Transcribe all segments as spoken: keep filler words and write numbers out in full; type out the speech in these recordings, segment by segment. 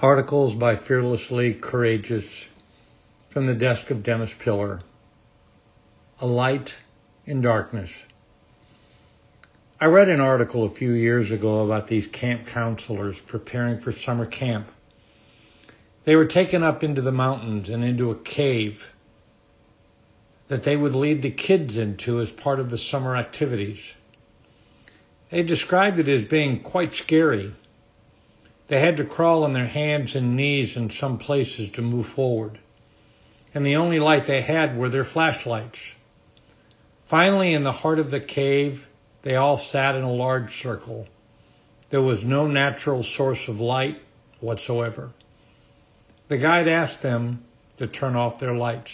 Articles by Fearlessly Courageous from the desk of Dennis Pillar. A Light in Darkness. I read an article a few years ago about these camp counselors preparing for summer camp. They were taken up into the mountains and into a cave that they would lead the kids into as part of the summer activities. They described it as being quite scary. They had to crawl on their hands and knees in some places to move forward. And the only light they had were their flashlights. Finally, in the heart of the cave, they all sat in a large circle. There was no natural source of light whatsoever. The guide asked them to turn off their lights.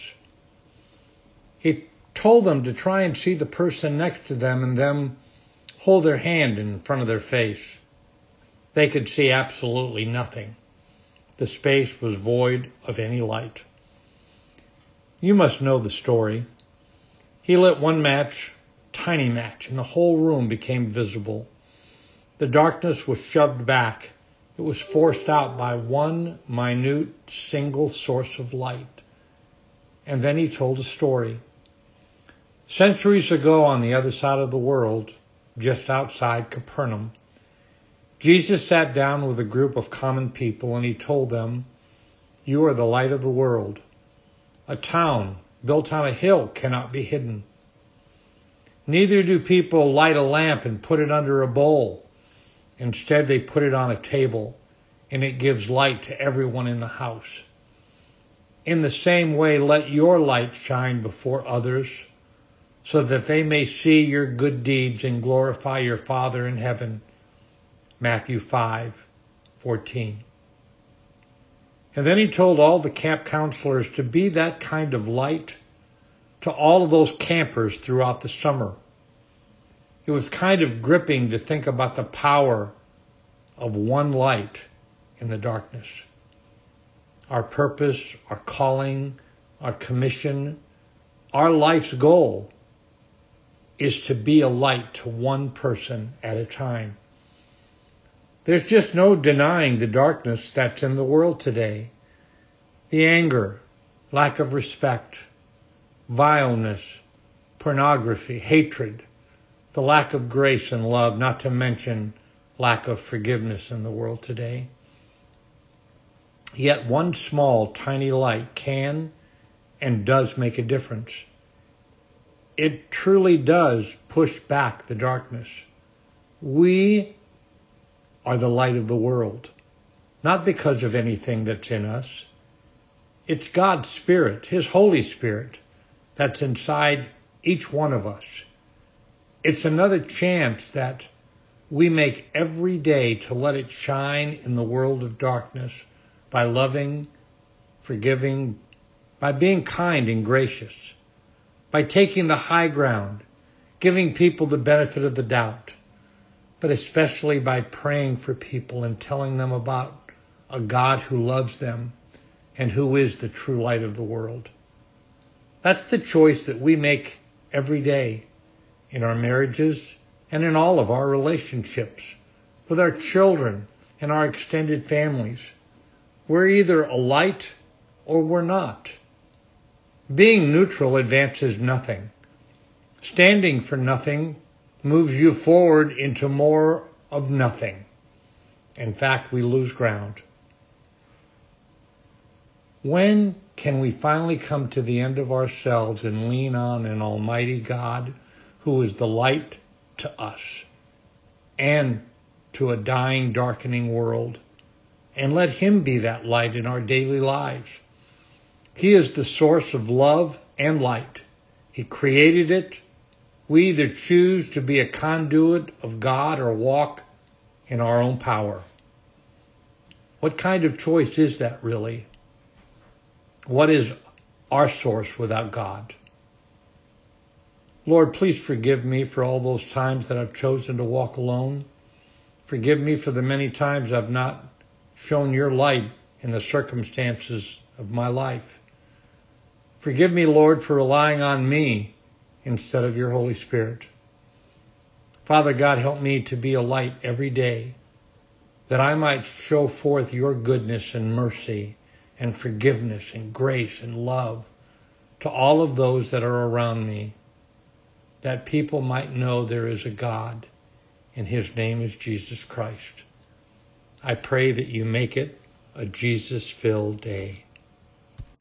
He told them to try and see the person next to them and them hold their hand in front of their face. They could see absolutely nothing. The space was void of any light. You must know the story. He lit one match, tiny match, and the whole room became visible. The darkness was shoved back. It was forced out by one minute single source of light. And then he told a story. Centuries ago on the other side of the world, just outside Capernaum, Jesus sat down with a group of common people and he told them, "You are the light of the world. A town built on a hill cannot be hidden. Neither do people light a lamp and put it under a bowl. Instead, they put it on a table and it gives light to everyone in the house. In the same way, let your light shine before others so that they may see your good deeds and glorify your Father in heaven." Matthew five fourteen. And then he told all the camp counselors to be that kind of light to all of those campers throughout the summer. It was kind of gripping to think about the power of one light in the darkness. Our purpose, our calling, our commission, our life's goal is to be a light to one person at a time. There's just no denying the darkness that's in the world today. The anger, lack of respect, vileness, pornography, hatred, the lack of grace and love, not to mention lack of forgiveness in the world today. Yet one small, tiny light can and does make a difference. It truly does push back the darkness. We are the light of the world, not because of anything that's in us. It's God's Spirit, His Holy Spirit, that's inside each one of us. It's another chance that we make every day to let it shine in the world of darkness by loving, forgiving, by being kind and gracious, by taking the high ground, giving people the benefit of the doubt, but especially by praying for people and telling them about a God who loves them and who is the true light of the world. That's the choice that we make every day in our marriages and in all of our relationships, with our children and our extended families. We're either a light or we're not. Being neutral advances nothing. Standing for nothing moves you forward into more of nothing. In fact, we lose ground. When can we finally come to the end of ourselves and lean on an almighty God who is the light to us and to a dying, darkening world, and let Him be that light in our daily lives? He is the source of love and light. He created it. We either choose to be a conduit of God or walk in our own power. What kind of choice is that really? What is our source without God? Lord, please forgive me for all those times that I've chosen to walk alone. Forgive me for the many times I've not shown your light in the circumstances of my life. Forgive me, Lord, for relying on me instead of your Holy Spirit. Father God, help me to be a light every day that I might show forth your goodness and mercy and forgiveness and grace and love to all of those that are around me, that people might know there is a God and his name is Jesus Christ. I pray that you make it a Jesus-filled day.